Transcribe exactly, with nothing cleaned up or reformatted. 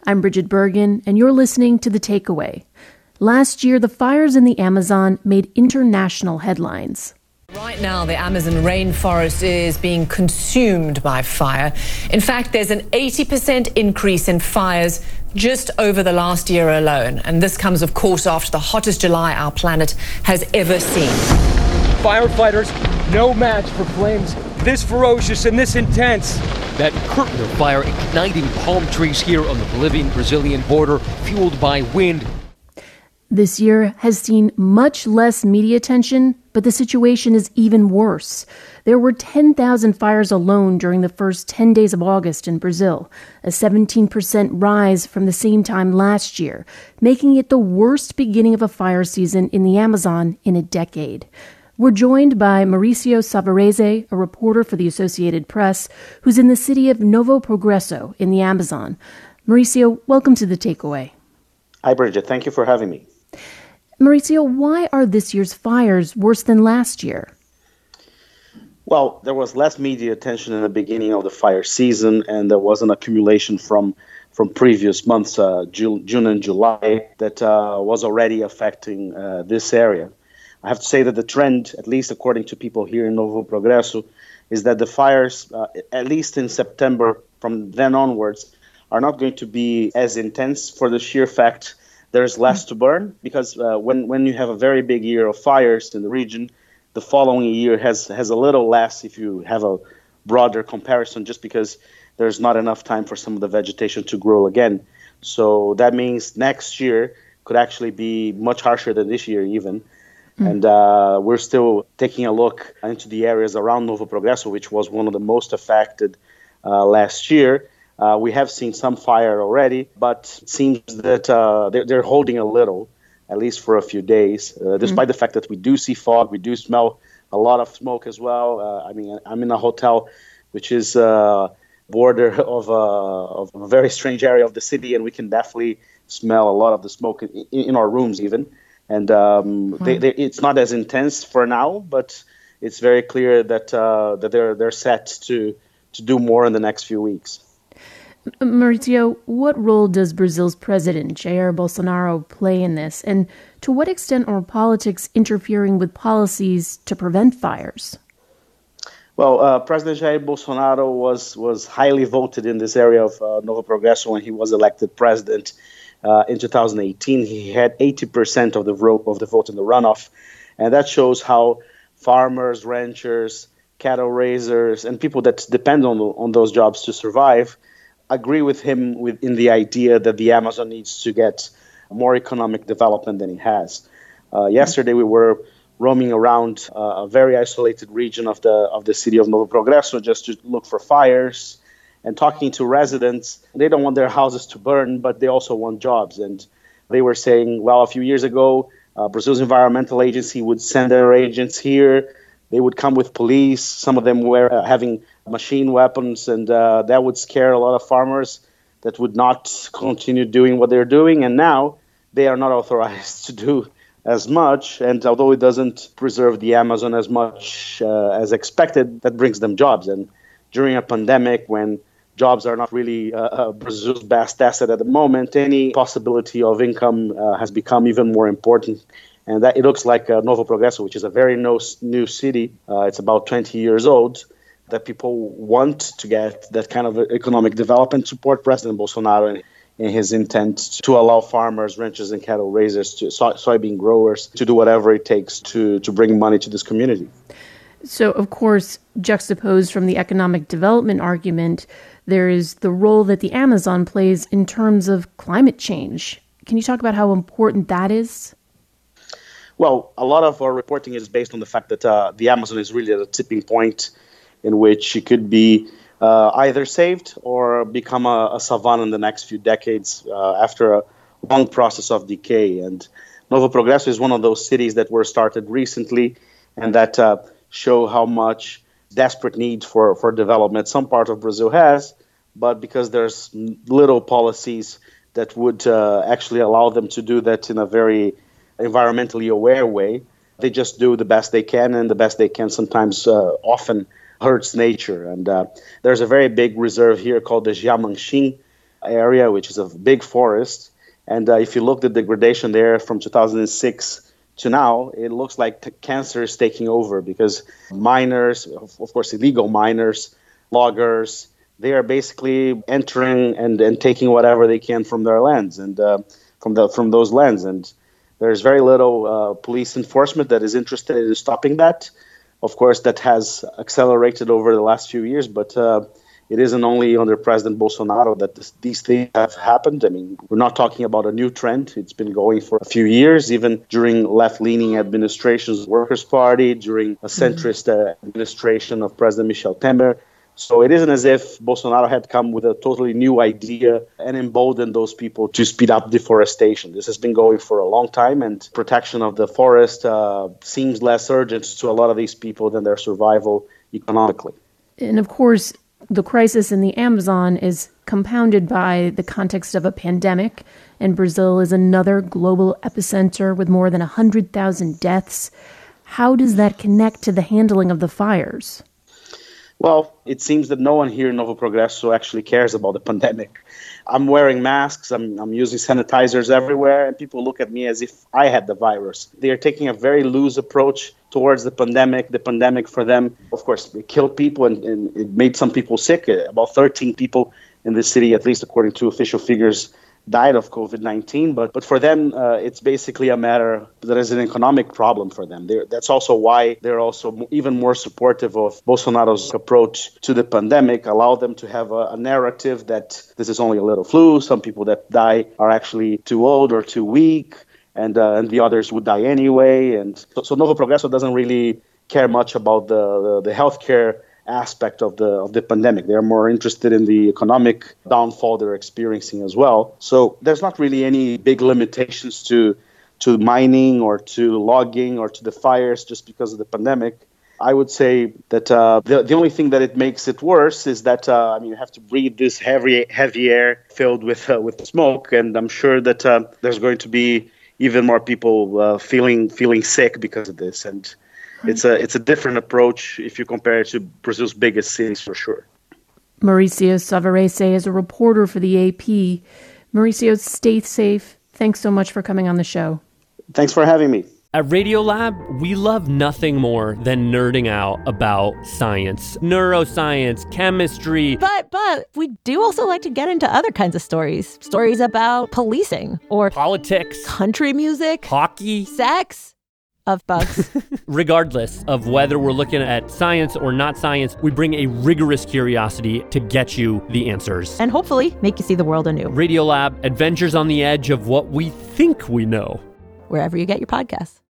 I'm Bridget Bergen, and you're listening to The Takeaway. Last year, the fires in the Amazon made international headlines. Right now, the Amazon rainforest is being consumed by fire. In fact, there's an eighty percent increase in fires just over the last year alone. And this comes, of course, after the hottest July our planet has ever seen. Firefighters, no match for flames this ferocious and this intense. That curtain of fire igniting palm trees here on the Bolivian-Brazilian border, fueled by wind. This year has seen much less media attention, but the situation is even worse. There were ten thousand fires alone during the first ten days of August in Brazil, a seventeen percent rise from the same time last year, making it the worst beginning of a fire season in the Amazon in a decade. We're joined by Mauricio Savarese, a reporter for the Associated Press, who's in the city of Novo Progresso in the Amazon. Mauricio, welcome to The Takeaway. Hi, Bridget. Thank you for having me. Mauricio, why are this year's fires worse than last year? Well, there was less media attention in the beginning of the fire season, and there was an accumulation from from previous months, uh, June, June and July, that uh, was already affecting uh, this area. I have to say that the trend, at least according to people here in Novo Progresso, is that the fires, uh, at least in September, from then onwards, are not going to be as intense for the sheer fact there's less to burn. Because uh, when, when you have a very big year of fires in the region, the following year has, has a little less if you have a broader comparison, just because there's not enough time for some of the vegetation to grow again. So that means next year could actually be much harsher than this year even. Mm. And uh, we're still taking a look into the areas around Novo Progresso, which was one of the most affected uh, last year. Uh, we have seen some fire already, but it seems that uh, they're, they're holding a little, at least for a few days, uh, despite mm. the fact that we do see fog, we do smell a lot of smoke as well. Uh, I mean, I'm in a hotel which is uh, border of, uh, of a very strange area of the city, and we can definitely smell a lot of the smoke in, in our rooms even. And um, hmm. they, they, it's not as intense for now, but it's very clear that uh, that they're they're set to to do more in the next few weeks. Mauricio, what role does Brazil's president Jair Bolsonaro play in this, and to what extent are politics interfering with policies to prevent fires? Well, uh, President Jair Bolsonaro was was highly voted in this area of uh, Novo Progresso when he was elected president. Uh, in two thousand eighteen, he had eighty percent of the vote of the vote in the runoff, and that shows how farmers, ranchers, cattle raisers, and people that depend on on those jobs to survive agree with him with in the idea that the Amazon needs to get more economic development than it has. Uh, yesterday, we were roaming around uh, a very isolated region of the of the city of Novo Progresso just to look for fires. And talking to residents, they don't want their houses to burn, but they also want jobs. And they were saying, well, a few years ago, uh, Brazil's environmental agency would send their agents here. They would come with police. Some of them were uh, having machine weapons, and uh, that would scare a lot of farmers that would not continue doing what they're doing. And now they are not authorized to do as much. And although it doesn't preserve the Amazon as much uh, as expected, that brings them jobs. And during a pandemic, when jobs are not really uh, uh, Brazil's best asset at the moment, any possibility of income uh, has become even more important. And that it looks like uh, Novo Progresso, which is a very no, new city, uh, it's about twenty years old, that people want to get that kind of economic development, support President Bolsonaro in, in his intent to allow farmers, ranchers, and cattle raisers, to soy, soybean growers, to do whatever it takes to, to bring money to this community. So, of course, juxtaposed from the economic development argument, there is the role that the Amazon plays in terms of climate change. Can you talk about how important that is? Well, a lot of our reporting is based on the fact that uh, the Amazon is really at a tipping point in which it could be uh, either saved or become a, a savanna in the next few decades uh, after a long process of decay. And Novo Progresso is one of those cities that were started recently and that uh, show how much desperate need for, for development some part of Brazil has, but because there's little policies that would uh, actually allow them to do that in a very environmentally aware way, they just do the best they can, and the best they can sometimes uh, often hurts nature. And uh, there's a very big reserve here called the Jiamanxin, area, which is a big forest. And uh, if you look at the degradation there from two thousand six to now, it looks like t- cancer is taking over because miners, of, of course, illegal miners, loggers, they are basically entering and, and taking whatever they can from their lands and uh, from the from those lands. And there's very little uh, police enforcement that is interested in stopping that. Of course, that has accelerated over the last few years, but uh, it isn't only under President Bolsonaro that this, these things have happened. I mean, we're not talking about a new trend. It's been going for a few years, even during left-leaning administrations, Workers' Party, during a centrist uh, administration of President Michel Temer. So it isn't as if Bolsonaro had come with a totally new idea and emboldened those people to speed up deforestation. This has been going for a long time, and protection of the forest uh, seems less urgent to a lot of these people than their survival economically. And of course, the crisis in the Amazon is compounded by the context of a pandemic, and Brazil is another global epicenter with more than one hundred thousand deaths. How does that connect to the handling of the fires? Well, it seems that no one here in Novo Progresso actually cares about the pandemic. I'm wearing masks, I'm, I'm using sanitizers everywhere, and people look at me as if I had the virus. They are taking a very loose approach towards the pandemic. The pandemic for them, of course, it killed people and, and it made some people sick. About thirteen people in the city, at least according to official figures, died of covid nineteen. But but for them, uh, it's basically a matter that is an economic problem for them. They're, that's also why they're also even more supportive of Bolsonaro's approach to the pandemic, allow them to have a, a narrative that this is only a little flu. Some people that die are actually too old or too weak, and uh, and the others would die anyway. And so, so Novo Progresso doesn't really care much about the, the, the healthcare aspect of the of the pandemic. They're more interested in the economic downfall they're experiencing as well. So there's not really any big limitations to to mining or to logging or to the fires just because of the pandemic. I would say that uh, the the only thing that it makes it worse is that uh, I mean you have to breathe this heavy heavy air filled with uh, with smoke, and I'm sure that uh, there's going to be even more people uh, feeling feeling sick because of this. And It's a it's a different approach if you compare it to Brazil's biggest cities, for sure. Mauricio Savarese is a reporter for the A P. Mauricio, stay safe. Thanks so much for coming on the show. Thanks for having me. At Radiolab, we love nothing more than nerding out about science, neuroscience, chemistry. But but we do also like to get into other kinds of stories. Stories about policing or politics, country music, hockey, sex. Of bugs. Regardless of whether we're looking at science or not science, we bring a rigorous curiosity to get you the answers. And hopefully make you see the world anew. Radiolab, adventures on the edge of what we think we know. Wherever you get your podcasts.